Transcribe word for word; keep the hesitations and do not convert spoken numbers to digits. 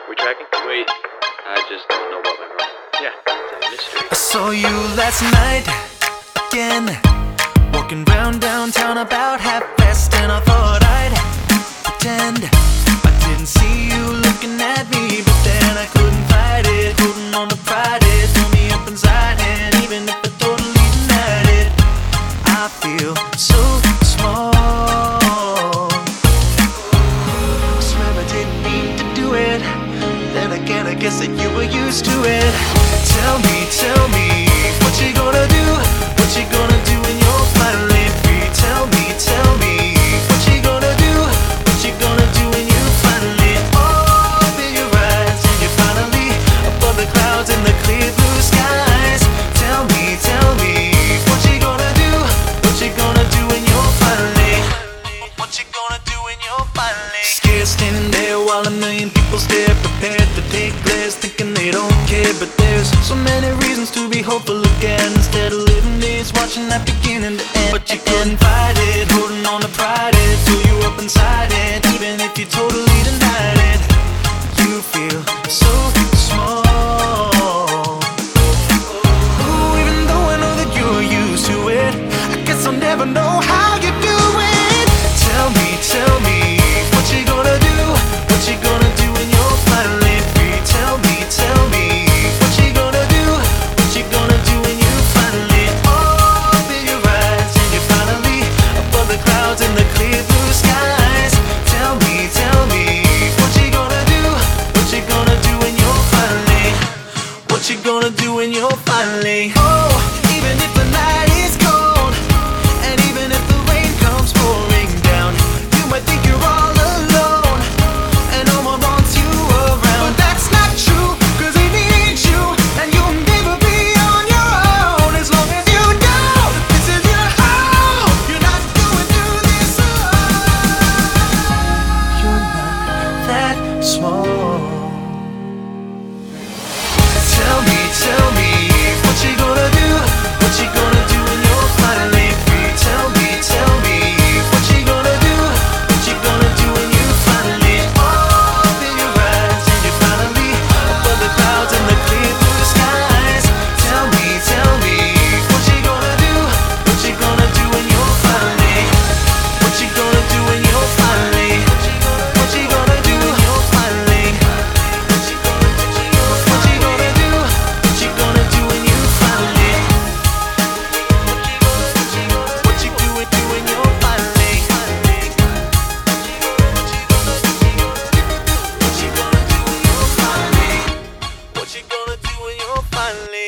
We tracking? Wait, I just don't know what went wrong. Yeah, it's a mystery. I saw you last night again, walking round downtown about half past, and I thought I'd pretend I didn't see you looking at me, but then I couldn't fight it, holding on to pride, it tore me up inside, and even if I totally denied it, I feel so small. I swear I didn't mean to do it, then again I guess that you were used to it. Tell me, tell me, what you gonna do? What you gonna do when you're finally free? Tell me, tell me, what you gonna do? What you gonna do when you finally open your eyes and you're finally above the clouds and the clear blue skies? Tell me, tell me, what you gonna do? What you gonna do when you're finally? What you gonna do when you're finally? Scared standing there while a million people stare, prepared to take glares, thinking they don't care, but there's so many reasons to be hopeful again, instead of living days watching that beginning to end. But you couldn't fight it, holding on to pride, it till you up inside it, even if you totally denied it. You feel so small. Ooh, even though I know that you're used to it, I guess I'll never know how you do it. Tell me, tell me, what you gonna do? What you gonna do when you're finally free? Tell me, tell me, what you gonna do? What you gonna do when you finally open your eyes and you're finally above the clouds and the clear blue skies? Tell me, tell me, what you gonna do? What you gonna do when you're finally? What you gonna do when you're finally? Oh, even if the night is cold, and even if the rain comes pouring down, you might think you're all alone, and no one wants you around. But that's not true, cause he needs you, and you'll never be on your own, as long as you know this is your home. You're not going through this alone. You're not that small. Tell me, tell me, what you gonna do? What you gonna do when you're finally free? Tell me, tell me, what you gonna do? What you gonna do when you finally open your eyes and you're finally above the clouds and the clear blue skies? Tell me, tell me, what you gonna do? What you gonna do when you're finally? What you gonna do when you're finally? What you gonna do when you're finally? What you gonna do? What you gonna do? What you gonna do when you finally? What you gonna do when you're finally? What you gonna do when you're finally? What you gonna do when you're finally?